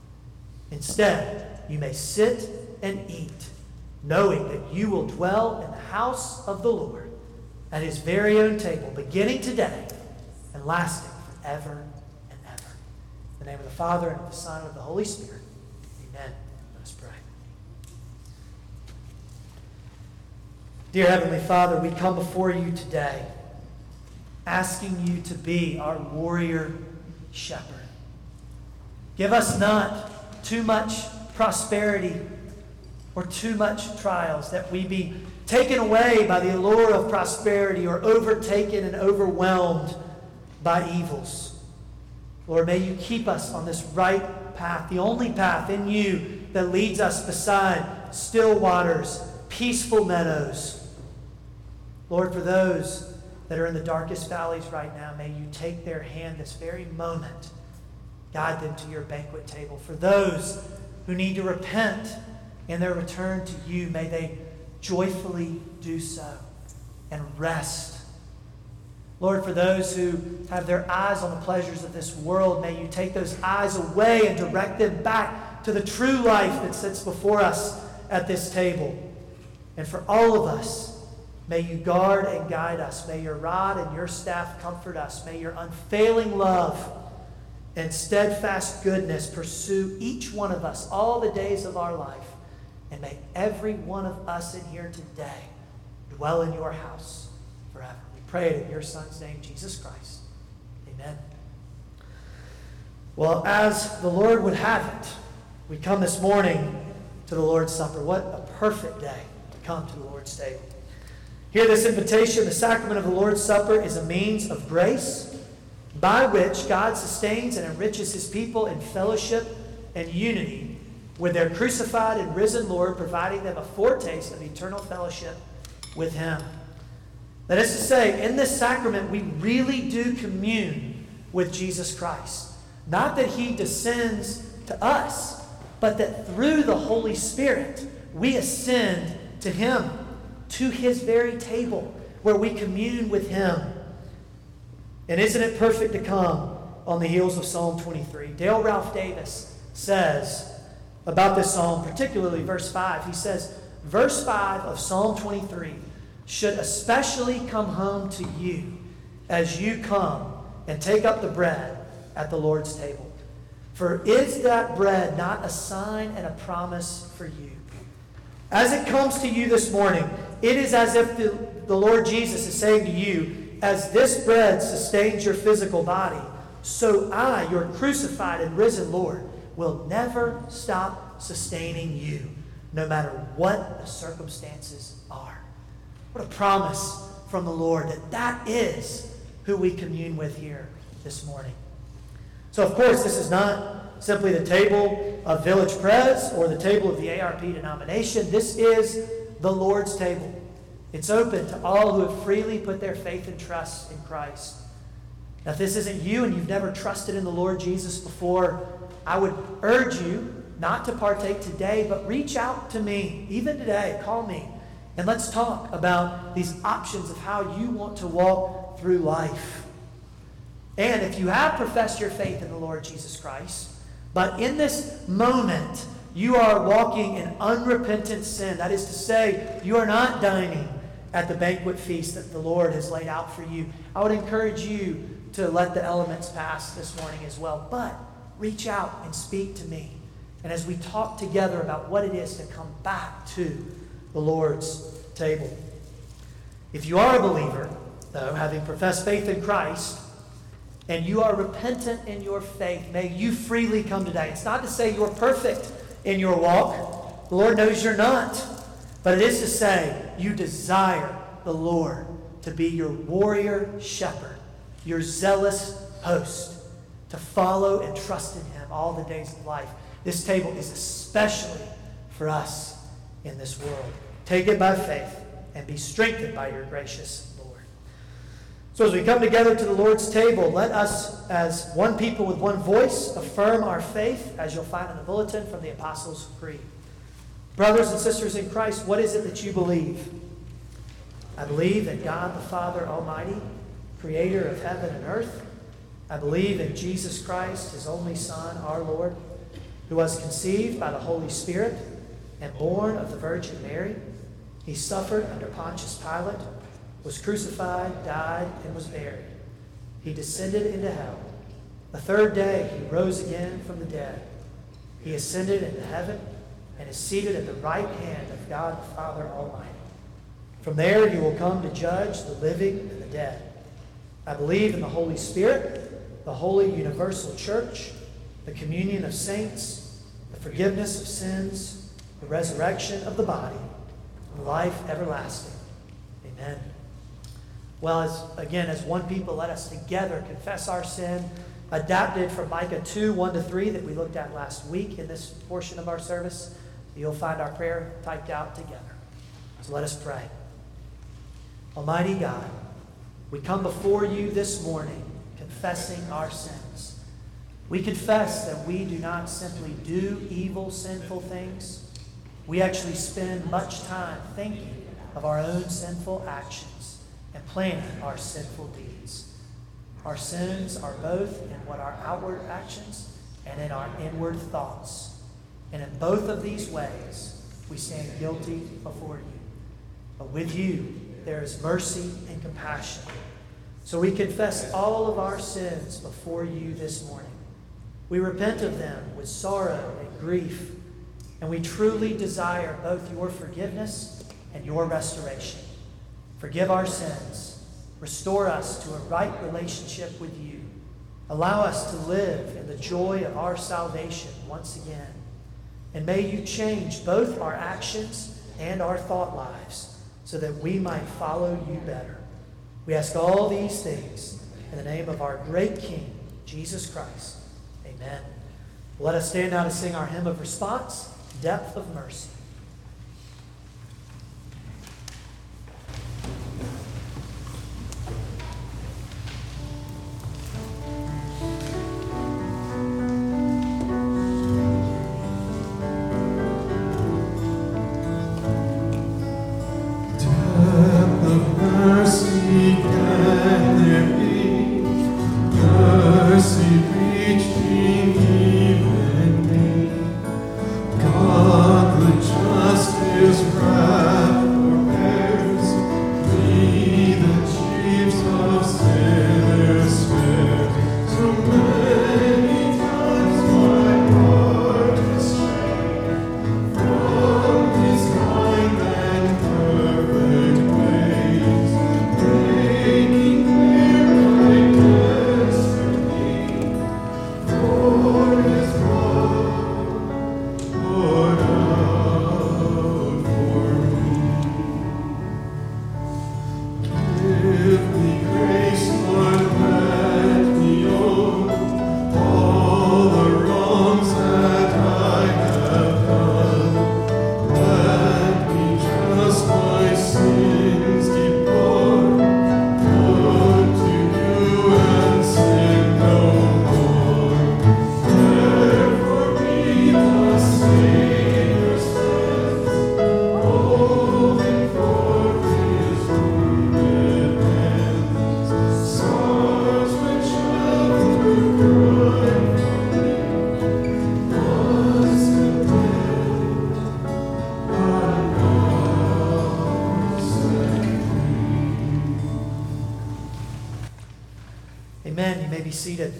Speaker 1: Instead, you may sit and eat, knowing that you will dwell in the house of the Lord at his very own table, beginning today and lasting forever and ever. In the name of the Father, and of the Son, and of the Holy Spirit. Amen. Let us pray. Dear Heavenly Father, we come before you today asking you to be our warrior shepherd. Give us not too much prosperity or too much trials, that we be taken away by the allure of prosperity or overtaken and overwhelmed by evils. Lord, may you keep us on this right path, the only path in you that leads us beside still waters, peaceful meadows. Lord, for those that are in the darkest valleys right now, may you take their hand this very moment, guide them to your banquet table. For those who need to repent in their return to you, may they joyfully do so and rest. Lord, for those who have their eyes on the pleasures of this world, may you take those eyes away and direct them back to the true life that sits before us at this table. And for all of us, may you guard and guide us. May your rod and your staff comfort us. May your unfailing love and steadfast goodness pursue each one of us all the days of our life. And may every one of us in here today dwell in your house forever. We pray it in your Son's name, Jesus Christ. Amen. Well, as the Lord would have it, we come this morning to the Lord's Supper. What a perfect day to come to the Lord's table. Hear this invitation. The sacrament of the Lord's Supper is a means of grace by which God sustains and enriches his people in fellowship and unity with their crucified and risen Lord, providing them a foretaste of eternal fellowship with him. That is to say, in this sacrament, we really do commune with Jesus Christ. Not that he descends to us, but that through the Holy Spirit, we ascend to him, to his very table, where we commune with him. And isn't it perfect to come on the heels of Psalm 23? Dale Ralph Davis says about this psalm, particularly verse 5, he says, verse 5 of Psalm 23 should especially come home to you as you come and take up the bread at the Lord's table. For is that bread not a sign and a promise for you? As it comes to you this morning, it is as if the Lord Jesus is saying to you, as this bread sustains your physical body, so I, your crucified and risen Lord, will never stop sustaining you, no matter what the circumstances are. What a promise from the Lord that is who we commune with here this morning. So, of course, this is not simply the table of Village Pres or the table of the ARP denomination. This is the Lord's table. It's open to all who have freely put their faith and trust in Christ. Now, if this isn't you and you've never trusted in the Lord Jesus before, I would urge you not to partake today, but reach out to me, even today. Call me, and let's talk about these options of how you want to walk through life. And if you have professed your faith in the Lord Jesus Christ, but in this moment you are walking in unrepentant sin, that is to say, you are not dining at the banquet feast that the Lord has laid out for you, I would encourage you to let the elements pass this morning as well. But reach out and speak to me. And as we talk together about what it is to come back to the Lord's table. If you are a believer, though, having professed faith in Christ, and you are repentant in your faith, may you freely come today. It's not to say you're perfect in your walk. The Lord knows you're not. But it is to say you desire the Lord to be your warrior shepherd, your zealous host, to follow and trust in him all the days of life. This table is especially for us in this world. Take it by faith and be strengthened by your gracious Lord. So as we come together to the Lord's table, let us, as one people with one voice, affirm our faith, as you'll find in the bulletin from the Apostles' Creed. Brothers and sisters in Christ, what is it that you believe? I believe in God the Father Almighty, creator of heaven and earth. I believe in Jesus Christ, his only Son, our Lord, who was conceived by the Holy Spirit and born of the Virgin Mary. He suffered under Pontius Pilate, was crucified, died, and was buried. He descended into hell. The third day he rose again from the dead. He ascended into heaven and is seated at the right hand of God the Father Almighty. From there he will come to judge the living and the dead. I believe in the Holy Spirit, the holy universal church, the communion of saints, the forgiveness of sins, the resurrection of the body, and life everlasting. Amen. Well, as one people, let us together confess our sin, adapted from Micah 2, 1-3 that we looked at last week in this portion of our service. You'll find our prayer typed out together. So let us pray. Almighty God, we come before you this morning confessing our sins. We confess that we do not simply do evil, sinful things. We actually spend much time thinking of our own sinful actions and planning our sinful deeds. Our sins are both in what our outward actions and in our inward thoughts. And in both of these ways, we stand guilty before you. But with you, there is mercy and compassion. So we confess all of our sins before you this morning. We repent of them with sorrow and grief, and we truly desire both your forgiveness and your restoration. Forgive our sins. Restore us to a right relationship with you. Allow us to live in the joy of our salvation once again. And may you change both our actions and our thought lives so that we might follow you better. We ask all these things in the name of our great King, Jesus Christ. Amen. Let us stand now to sing our hymn of response, Depth of Mercy. Seated.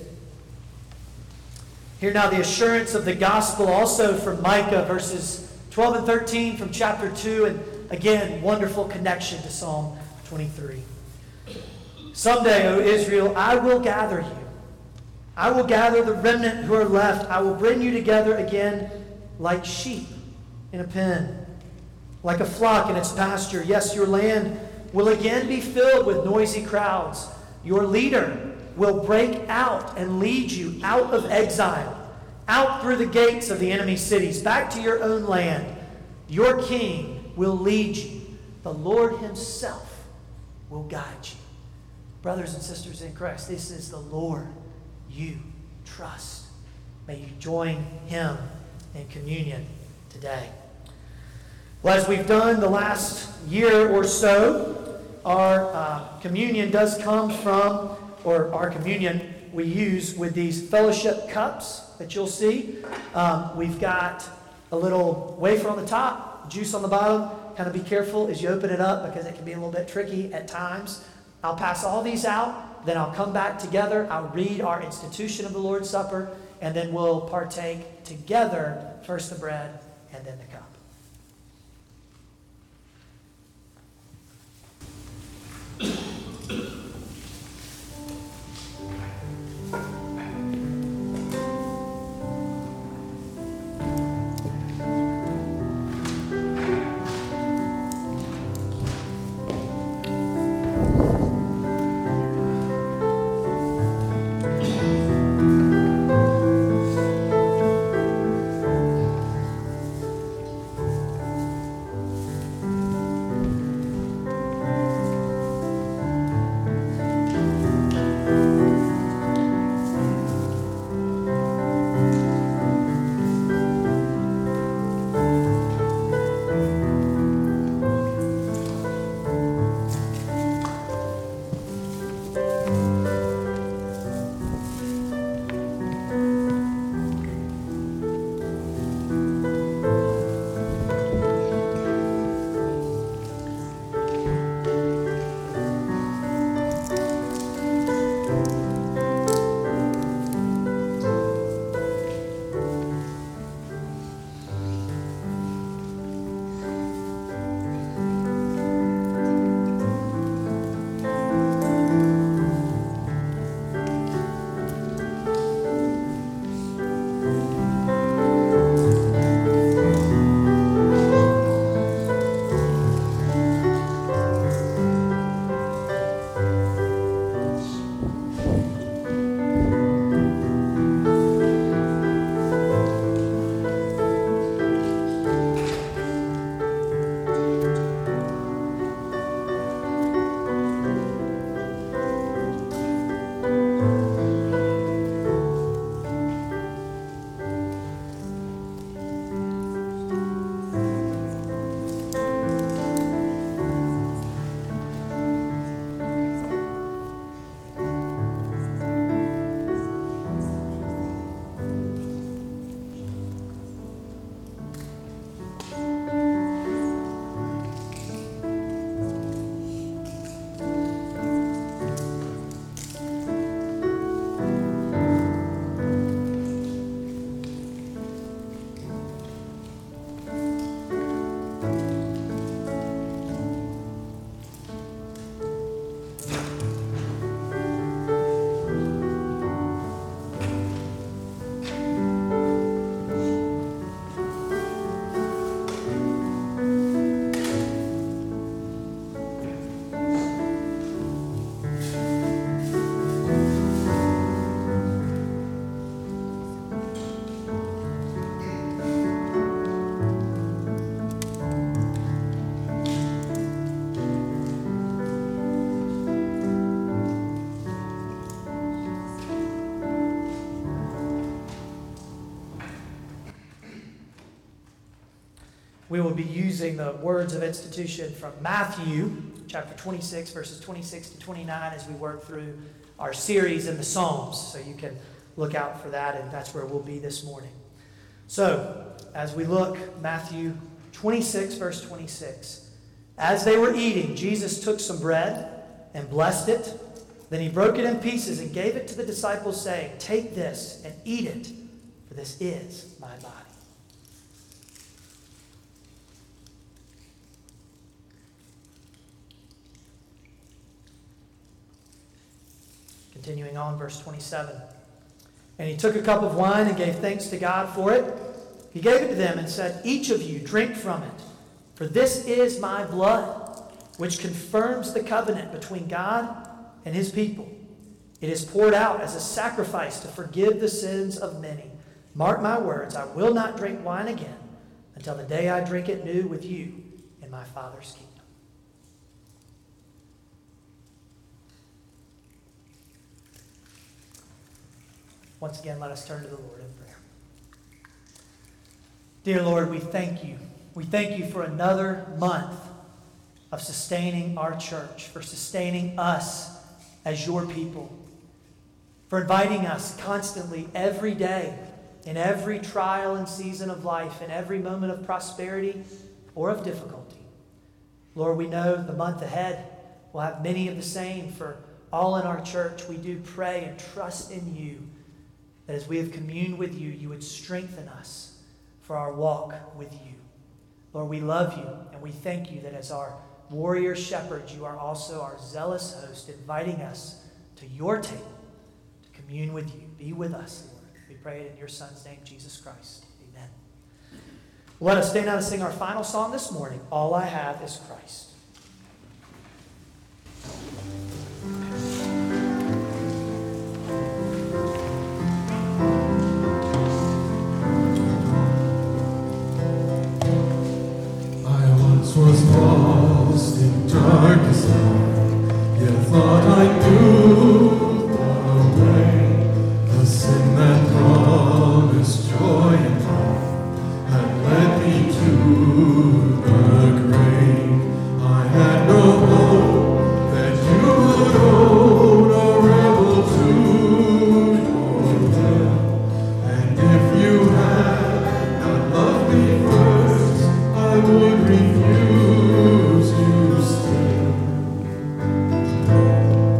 Speaker 1: Hear now the assurance of the gospel also from Micah verses 12 and 13 from chapter 2, and again, wonderful connection to Psalm 23. Someday, O Israel, I will gather you. I will gather the remnant who are left. I will bring you together again like sheep in a pen, like a flock in its pasture. Yes, your land will again be filled with noisy crowds. Your leader will break out and lead you out of exile, out through the gates of the enemy cities, back to your own land. Your king will lead you. The Lord himself will guide you. Brothers and sisters in Christ, this is the Lord you trust. May you join him in communion today. Well, as we've done the last year or so, our communion does come from, or our communion we use with these fellowship cups that you'll see. We've got a little wafer on the top, juice on the bottom. Kind of be careful as you open it up because it can be a little bit tricky at times. I'll pass all these out, then I'll come back together. I'll read our institution of the Lord's Supper, and then we'll partake together, first the bread and then the cup. we will be using the words of institution from Matthew chapter 26, verses 26 to 29 as we work through our series in the Psalms. So you can look out for that, and that's where we'll be this morning. So, as we look, Matthew 26, verse 26. As they were eating, Jesus took some bread and blessed it. Then he broke it in pieces and gave it to the disciples, saying, "Take this and eat it, for this is my body." Continuing on, verse 27. And he took a cup of wine and gave thanks to God for it. He gave it to them and said, "Each of you drink from it, for this is my blood, which confirms the covenant between God and his people. It is poured out as a sacrifice to forgive the sins of many. Mark my words, I will not drink wine again until the day I drink it new with you in my Father's kingdom." Once again, let us turn to the Lord in prayer. Dear Lord, we thank you. We thank you for another month of sustaining our church, for sustaining us as your people, for inviting us constantly every day in every trial and season of life, in every moment of prosperity or of difficulty. Lord, we know the month ahead will have many of the same for all in our church. We do pray and trust in you that as we have communed with you, you would strengthen us for our walk with you. Lord, we love you, and we thank you that as our warrior shepherd, you are also our zealous host, inviting us to your table to commune with you. Be with us, Lord. We pray it in your Son's name, Jesus Christ. Amen. Let us stay now to sing our final song this morning, "All I Have is Christ."
Speaker 2: Was lost in darkest night, yet thought I knew far away the sin that promised joy and life had led me to the grave. I had no hope that you would own a rebel to your will, and if you had not loved me first, I would refuse you still.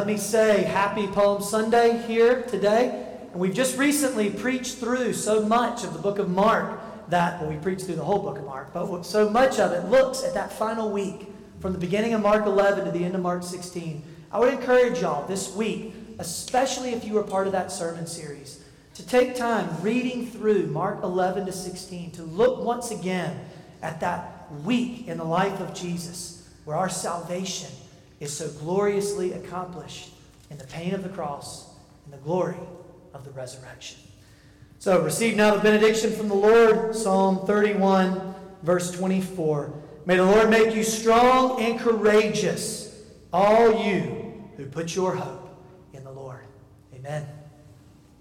Speaker 1: me say happy Palm Sunday here today. And we've just recently preached through so much of the book of Mark we preached through the whole book of Mark, but so much of it looks at that final week from the beginning of Mark 11 to the end of Mark 16. I would encourage y'all this week, especially if you were part of that sermon series, to take time reading through Mark 11 to 16 to look once again at that week in the life of Jesus where our salvation is so gloriously accomplished in the pain of the cross and the glory of the resurrection. So receive now the benediction from the Lord, Psalm 31, verse 24. May the Lord make you strong and courageous, all you who put your hope in the Lord. Amen.